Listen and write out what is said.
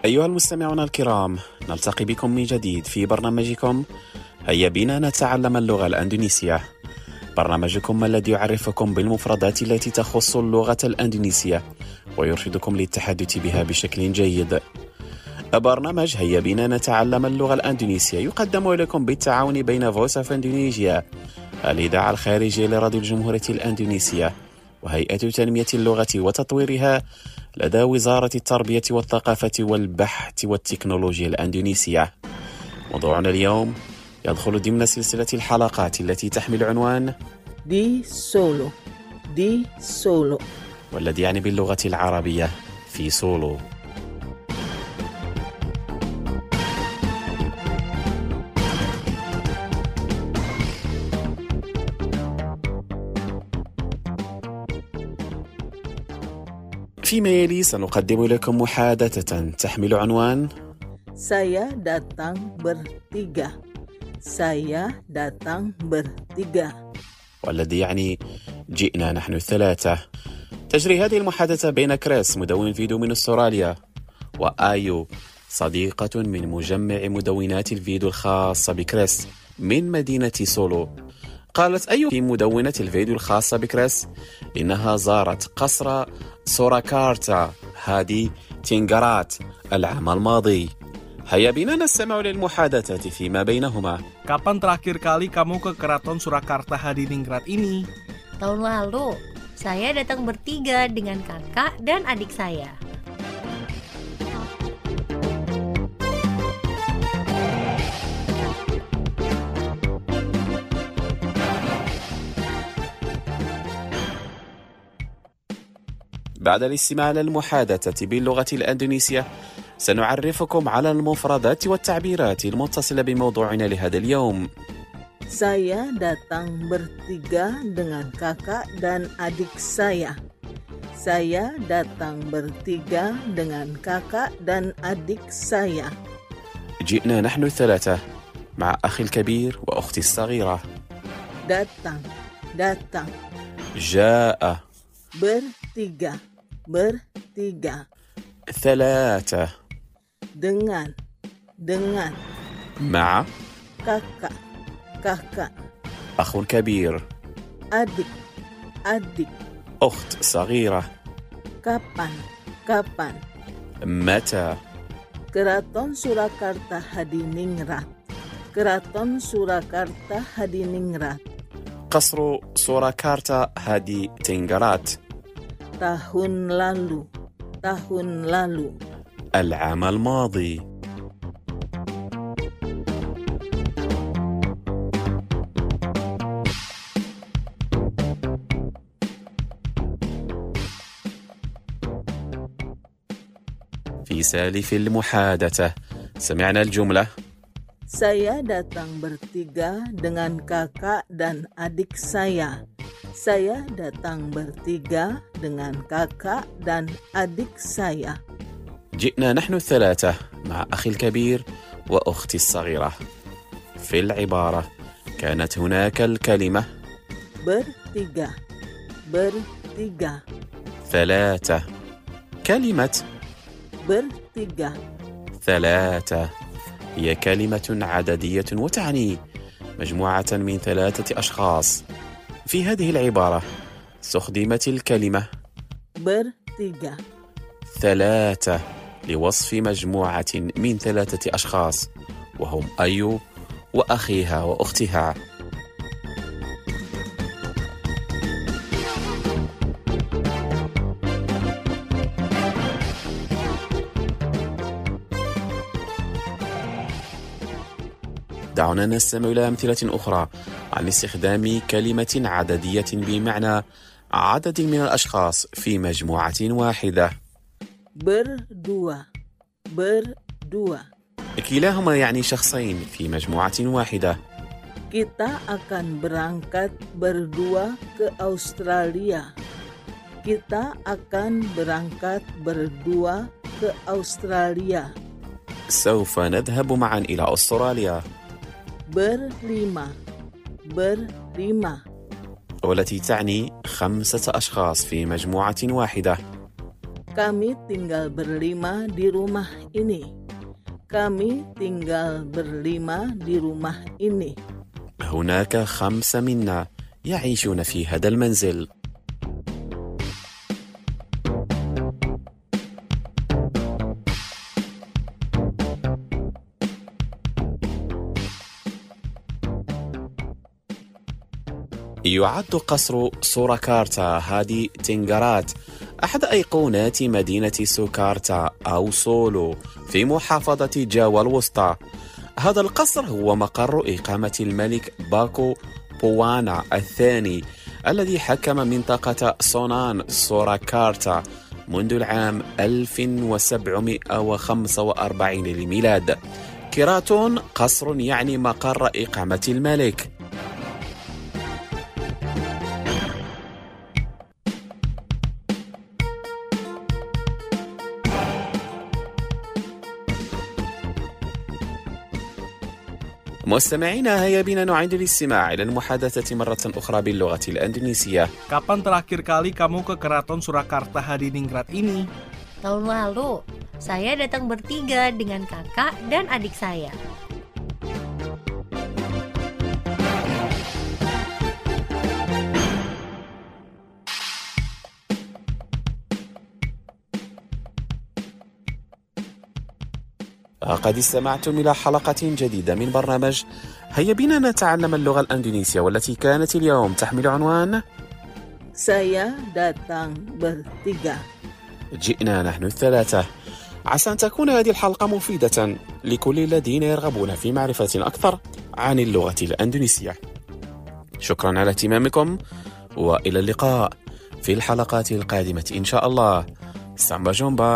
أيها المستمعون الكرام، نلتقي بكم من جديد في برنامجكم هيا بنا نتعلم اللغة الأندونيسية. برنامجكم الذي يعرفكم بالمفردات التي تخص اللغة الأندونيسية ويرشدكم للتحدث بها بشكل جيد. برنامج هيا بنا نتعلم اللغة الأندونيسية يقدم لكم بالتعاون بين فويس اوف اندونيسيا، الإذاعة الخارجية لراديو الجمهورية الأندونيسية، وهيئة تنمية اللغة وتطويرها لدى وزارة التربية والثقافة والبحث والتكنولوجيا الأندونيسية. موضوعنا اليوم يدخل ضمن سلسلة الحلقات التي تحمل عنوان دي سولو والذي يعني باللغة العربية في سولو. فيما يلي سنقدم لكم محادثة تحمل عنوان Saya datang bertiga. والذي يعني جئنا نحن الثلاثة. تجري هذه المحادثة بين كريس مدون فيديو من أستراليا وآيو صديقة من مجمع مدونات الفيديو الخاصة بكريس من مدينة سولو. قالت أيو في مدونة الفيديو الخاصة بكريس إنها زارت قصر سوراكارتا هادي تينغرات العام الماضي. هيا بنا نستمع للمحادثة فيما بينهما. Kapan terakhir kali kamu ke Keraton Surakarta Hadiningrat ini? Tahun lalu, saya datang bertiga dengan kakak dan adik saya. بعد الاستماع للمحادثة باللغة الأندونيسية سنعرفكم على المفردات والتعبيرات المتصلة بموضوعنا لهذا اليوم. Saya datang bertiga dengan kakak dan adik saya. Saya datang bertiga dengan kakak dan adik saya. جئنا نحن الثلاثة مع أخي الكبير وأختي الصغيرة. Datang جاء bertiga. ثلاثة Dengan مع kakak أخ كبير adik أخت صغيرة. kapan متى Keraton Surakarta Hadiningrat قصر سوراكارتا هادي تينغرات tahun lalu العام الماضي. في سالف المحادثة سمعنا الجملة Saya datang bertiga dengan kakak dan adik saya. Saya datang bertiga dengan kakak dan adik saya. جئنا نحن الثلاثة مع أخي الكبير وأختي الصغيرة. في العبارة كانت هناك الكلمة bertiga ثلاثة. كلمة bertiga ثلاثة هي كلمة عددية وتعني مجموعة من ثلاثة أشخاص. في هذه العبارة استخدمت الكلمة bertiga ثلاثة لوصف مجموعة من ثلاثة أشخاص وهم أيو وأخيها وأختها. دعونا نستمع إلى أمثلة أخرى عن استخدام كلمة عددية بمعنى عدد من الأشخاص في مجموعة واحدة. berdua كلاهما يعني شخصين في مجموعة واحدة. Kita akan berangkat berdua ke Australia. سوف نذهب معا إلى أستراليا. berlima والتي تعني 5 أشخاص في مجموعة واحدة. Kami tinggal berlima di rumah ini. Kami tinggal berlima di rumah ini. هناك 5 منا يعيشون في هذا المنزل. يعد قصر سوراكارتا هادي تنغرات أحد أيقونات مدينة سوكارتا أو سولو في محافظة جاوا الوسطى. هذا القصر هو مقر إقامة الملك باكو بوانا الثاني الذي حكم منطقة سونان سوراكارتا منذ العام 1745 للميلاد. كيراتون قصر يعني مقر إقامة الملك. مستمعينا، هيا بنا نعيد الاستماع إلى المحادثة مرة أخرى باللغة الأندونيسية. Kapan terakhir kali kamu ke Keraton Surakarta Hadiningrat ini? Tahun lalu, saya datang bertiga dengan kakak dan adik saya. قد استمعتم إلى حلقة جديدة من برنامج هيا بنا نتعلم اللغة الأندونيسية، والتي كانت اليوم تحمل عنوان Saya datang bertiga. جئنا نحن الثلاثة. عسى أن تكون هذه الحلقة مفيدة لكل الذين يرغبون في معرفة أكثر عن اللغة الأندونيسية. شكرا على اهتمامكم، وإلى اللقاء في الحلقات القادمة إن شاء الله. سامبا جومبا.